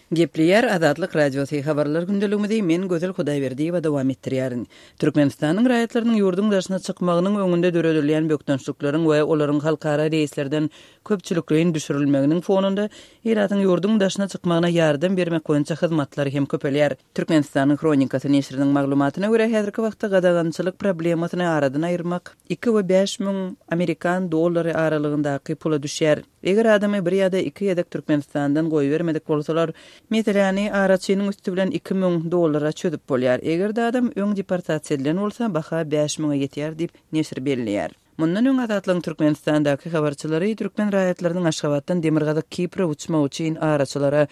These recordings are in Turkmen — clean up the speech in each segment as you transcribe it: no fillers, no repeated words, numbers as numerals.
Gepliyer Azadlyk Radiosu habarlar gündeliginde men Gözel Hudaýberdi we dowam etdirýärin. Türkmenistanyň raýatlarynyň ýurdun daşyna çykmagynyň öňünde döredilýän bökdönçlikleriň we olaryň halkara reýslerden köpçülikligiň düşürilmeginiň fonunda Iratyň ýurdun daşyna çykmagyna ýardam bermek boýunça hyzmatlary hem köpelýär. Türkmenistanyň Kronikasy neşriniň maglumatyna görä häzirki wagtda gadagançylyk problemasyny aradan aýyrmak 2-5 miň Amerikan dollary aralygyndaky pula düşýär. Eger adamy bir ýa-da 2 ýedek Türkmenistandan goý bermedik bolsalar, meseleni araçynyň üstü bilen 2000 dollara çödüp bolýar. Eger adam öň deportasiýa edilen bolsa, baha 5000 ýetýär diýip neşir belliýär. Mundan öň Azatlyň Türkmenistandaky habarçylary Türkmen raýatlarynyň Aşgabatdan Demirgazyk Kipra uçmak üçin araçylara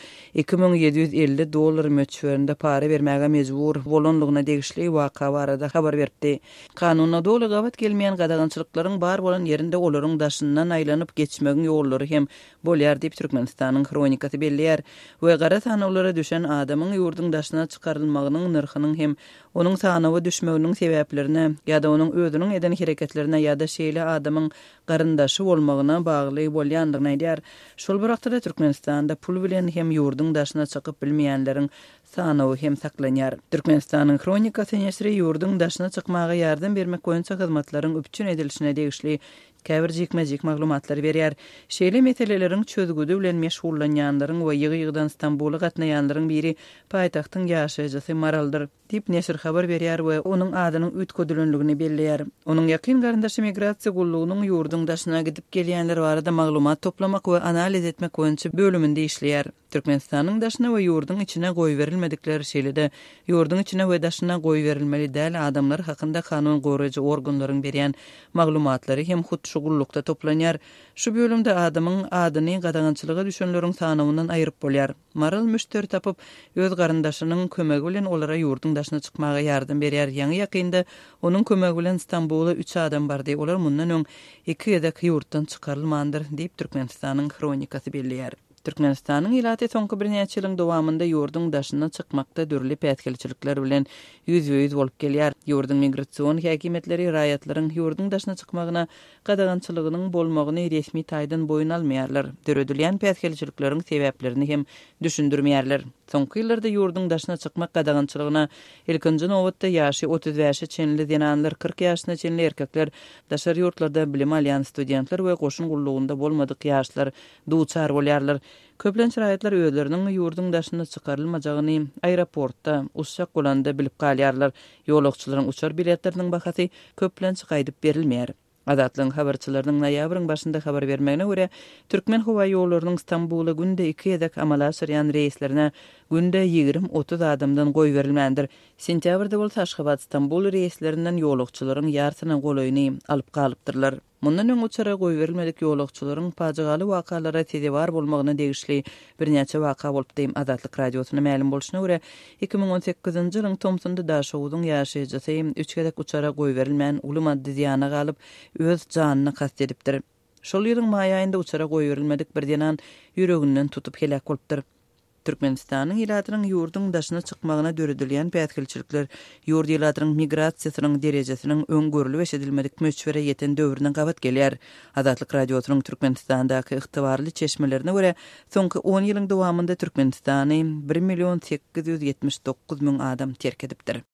2750 dollar möçberinde para bermäge mejbur bolanlygyna degişli waka barada habar berdi. Kanunyna dolu gabat gelmeýän gadagançylyklaryň bar bolan ýerinde olaryň daşyndan aýlanyp geçmegiň ýollary hem bolýar diýip Türkmenistanyň Kronikasy belliýär. We gara sanawlara düşen adamyň ýurdun daşyna çykarylmagynyň narhynyň hem onuň sanawy düşmeginiň sebäplerini ýa-da onuň özüniň eden hereketlerine ýa-da şeýle adamyň garyndaşy bolmagyna bagly bolýandygyny aýdýar. Şol bir wagtda Türkmenistanda pul bilen hem ýurdun daşyna çykyp bilmeýänleriň sanawy hem saklanýar. Türkmenistanyň Kronikasy neşri ýurdun daşyna çykmaga ýardam bermek boýunça hyzmatlaryň üpçün edilişine degişli käbir jikmejik maglumatlary berýär. Şeýle meseleleriň çözgüdi bilen meşgullanýanlaryň we ýygy-ýygydan Istanbuly gatnaýanlaryň biri paýtagtyň ýaşaýjysy Maraldyr diýip neşir habar berýär we onuň adynyň üýtgedilenligini belliýär. Onuň ýakyn garyndaşy migrasiýa gullugynyň ýurdun daşyna gidip gelýänler barada maglumat toplamak we analiz etmek boýunça bölüminde işleýär. Türkmenistanyň daşyna we ýurdun içine goý berilmedikleri şeýlede ýurdun içine we daşyna goý berilmeli däl adamlar hakynda kanun goraýjy organlaryň berýän maglumatlary hem şugullukda toplanýar. Şu bölümde adamyň adyny gadagançylyga düşenleriň sanawyndan aýryp bolýar. Maral müşteri tapyp öz garyndaşynyň kömegi bilen olara ýurdun daşyna çykmaga ýardam berýär. Ýa-ni ýakynda onuň kömegi bilen Istanbuly 3 adam bardy. Olar mundan öň 2 ýedek ýurtdan çykarylmandyr diýip Türkmenistanyň Kronikasy belliýär. Türkmenistanyň ilaty soňky bir näçe ýylyň dowamında ýurdun daşyna çykmakda dürli pätkelçilikler bilen ýüz-ýüz bolup gelýär. Ýurdun migrasiýon häkimetleri raýatlaryň ýurdun daşyna çykmagyna gadagançylygynyň bolmagyny resmi taýdan boyun almaýarlar. Döredilýän pätkelçilikleriň sebäplerini hem düşündirmeýärler. Soňky ýyllarda ýurdun daşyna çykmak gadagançylygyna ilkinji nowatda ýaşy 35 çenli denanlar 40 ýaşyna çenli erkekler, daşar ýurtlarda bilim alýan studentler we goşun gullugynda bolmadyk ýaşlar duçar bolýarlar. Köplençe raýatlar özleriniň ýurdun daşyna çykarylmajagyny aeroportda, uçak bolanda bilip galýarlar. Ýolagçylaryň uçar biletleriniň bahasy köplençe gaýdyp berilmeýär. Azatlyň habarçylarynyň noýabryň başynda habar bermegine görä, Türkmen howa ýollarynyň Istanbuly günde 2 ýedek amala asyrýan reýslerine günde 20-30 adamdan goý berilmändir. Sentýabrda bolsa Aşgabat Istanbul reýslerinden ýolagçylaryň ýartyna golaýyny alyp galypdyrlar. Mundan öň uçara goý berilmedik ýolagçylaryň pajygaly wakalara tedewar bolmagyna degişli bir näçe waka bolup diýip Azatlyk radiosyna ma'lum bolşyna görä 2018-nji ýylyň Tomsonda daşawydyň ýaşaýjysy 3 gedek uçara goý berilmän uly maddi ziýana galyp öz janyny kast edipdir. Şol ýylyň maý aýynda uçara goý berilmedik bir denan ýüreginden tutup helak bolupdyr. Türkmenistanyň ýylatynyň ýurdun daşyna çykmagyna döredilýän pätkelçilikler ýurd ýylatynyň migrasiýasynyň derejesiniň öňgörüli eşedilmedik möçbere ýeten döwrüne gabat gelýär. Azatlyk radiosynyň Türkmenistandaky ygtybarly çeşmelerine görä, soňky 10 ýylyň dowamında Türkmenistany 1 879 000 adam terk edipdir.